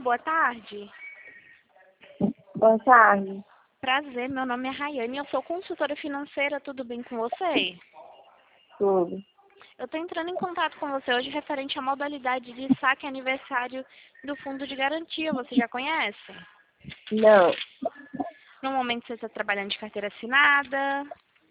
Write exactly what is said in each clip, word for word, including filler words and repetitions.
boa tarde. Boa tarde. Prazer, meu nome é Rayane, eu sou consultora financeira, tudo bem com você? Tudo. Eu estou entrando em contato com você hoje referente à modalidade de saque aniversário do Fundo de Garantia, você já conhece? Não. No momento você está trabalhando de carteira assinada.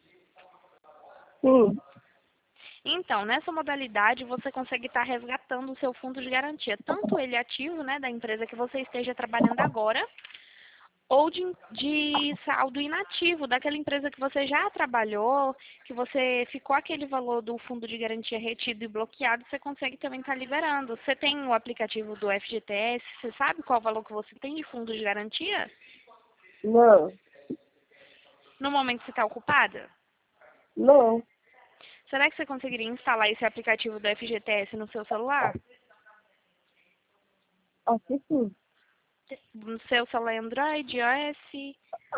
Sim. Então, nessa modalidade você consegue estar resgatando o seu fundo de garantia, tanto ele ativo, né, da empresa que você esteja trabalhando agora, ou de, de saldo inativo, daquela empresa que você já trabalhou, que você ficou aquele valor do fundo de garantia retido e bloqueado, você consegue também estar liberando. Você tem o aplicativo do F G T S, você sabe qual o valor que você tem de fundo de garantia? Não. No momento você está ocupada? Não. Será que você conseguiria instalar esse aplicativo do F G T S no seu celular? Acho que sim. No seu celular Android, iOS?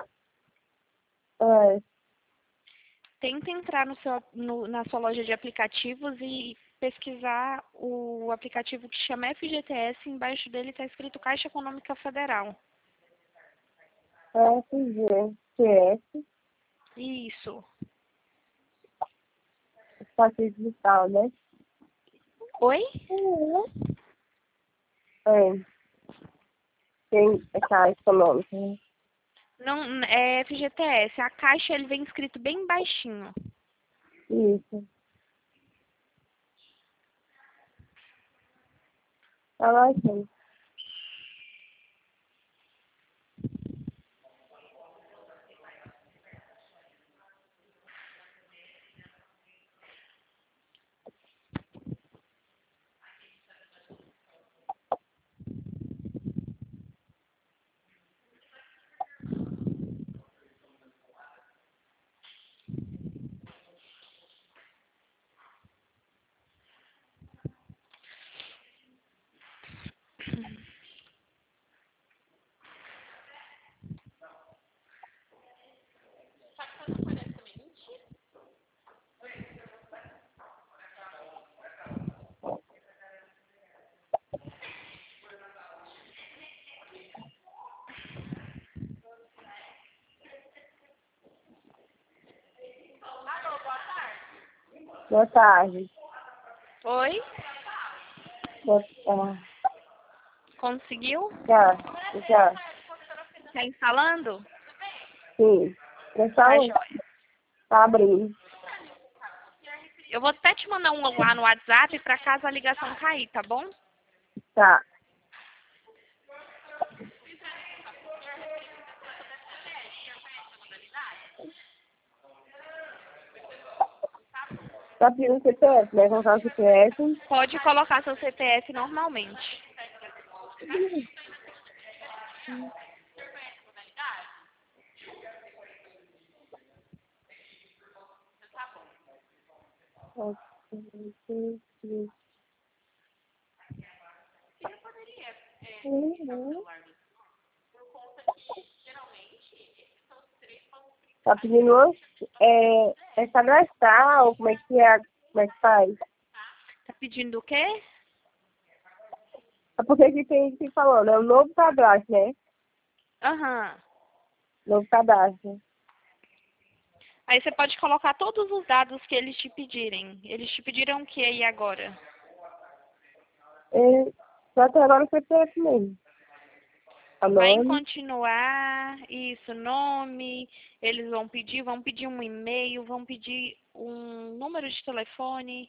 É. Tenta entrar no seu, no, na sua loja de aplicativos e pesquisar o aplicativo que chama F G T S. Embaixo dele está escrito Caixa Econômica Federal. F G T S. Isso. Espaço digital, né? Oi? É. Tem essa econômica, né? Não, é F G T S. A caixa ele vem escrito bem baixinho. Isso. Tá lá, sim. Boa tarde. Oi? Boa tarde. Conseguiu? Já. Já. Está instalando? Sim. Tá Pessoal, joia. tá abrindo. Eu vou até te mandar um lá no WhatsApp para caso a ligação cair, tá bom? Tá. Tá pedindo C P F, né? Colocar o C P F. Pode colocar seu C P F normalmente. Tá pedindo é, é cadastrar ou como é que é, como é que faz? Tá pedindo o quê? É porque aqui tem que falou, né? O novo cadastro, né? Aham. Novo cadastro. Aí você pode colocar todos os dados que eles te pedirem. Eles te pediram o que aí agora? É, só até agora o C P F mesmo. A Vai em nome. continuar, isso, nome, eles vão pedir, vão pedir um e-mail, vão pedir um número de telefone.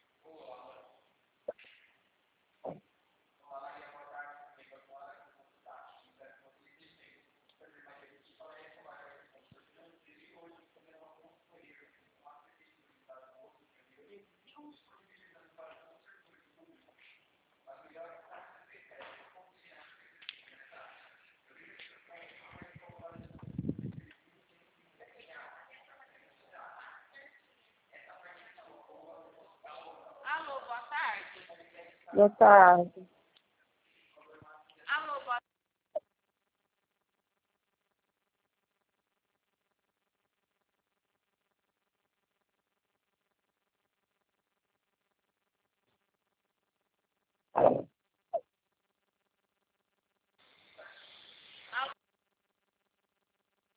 Alô, boa tarde. Boa tarde. Alô, boa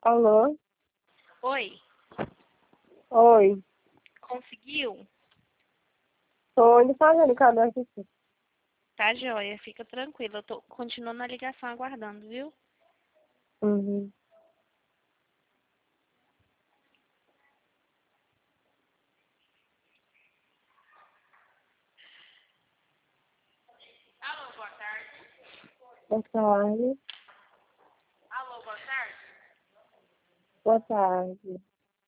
Alô? Oi, Oi. conseguiu? Tô indo fazendo o cadastro aqui. Tá joia, fica tranquila. Eu tô continuando a ligação aguardando, viu? Uhum. Alô, boa tarde. Boa tarde. Alô, boa tarde. Boa tarde.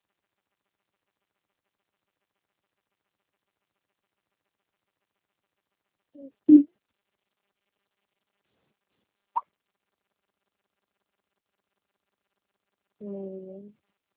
Hum.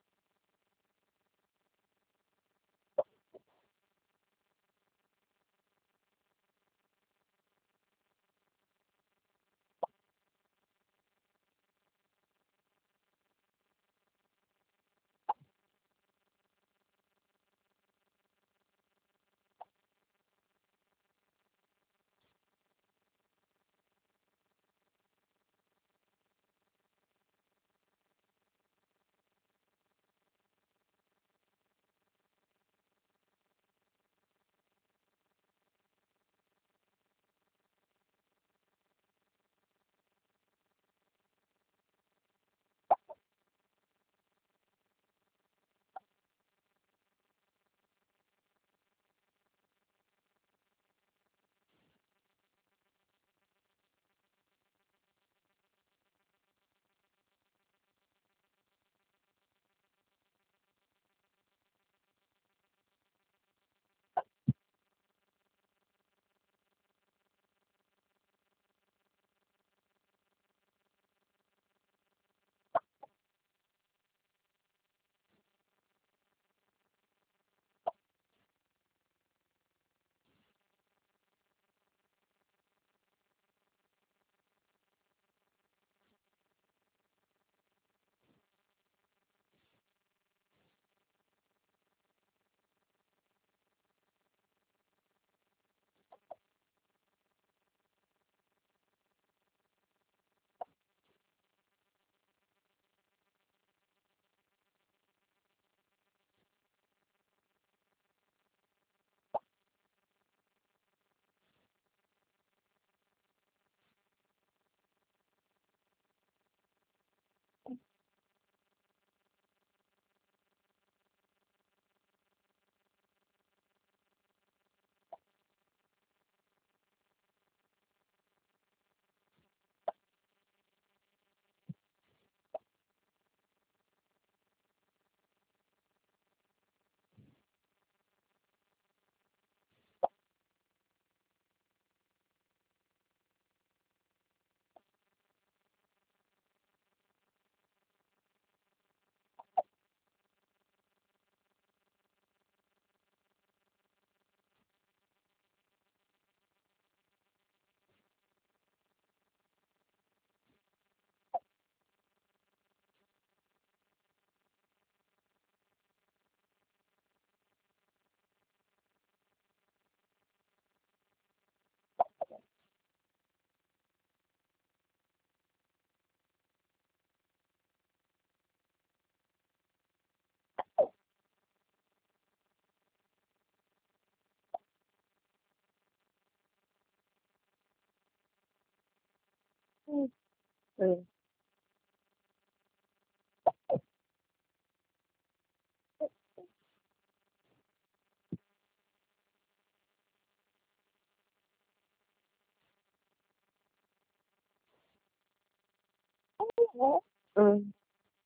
Hum. Hum. Hum.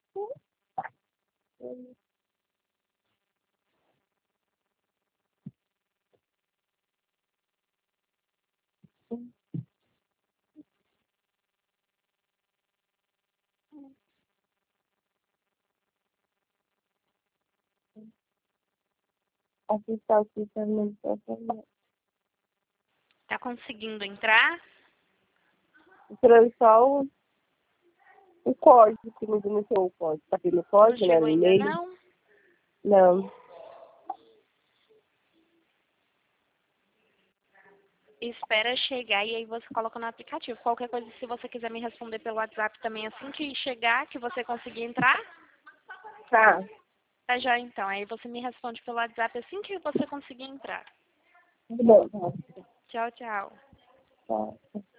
Aqui está aqui também. Tá conseguindo entrar? Tirei só o, o código que me denunciou o código. Tá aqui no Não código, né? chegou No ainda e-mail. não? Não. Espera chegar e aí você coloca no aplicativo. Qualquer coisa, se você quiser me responder pelo WhatsApp também assim que chegar, que você conseguir entrar. Tá. Tá já então. Aí você me responde pelo WhatsApp assim que você conseguir entrar. Tudo bom, tá. Tchau, tchau. Tá.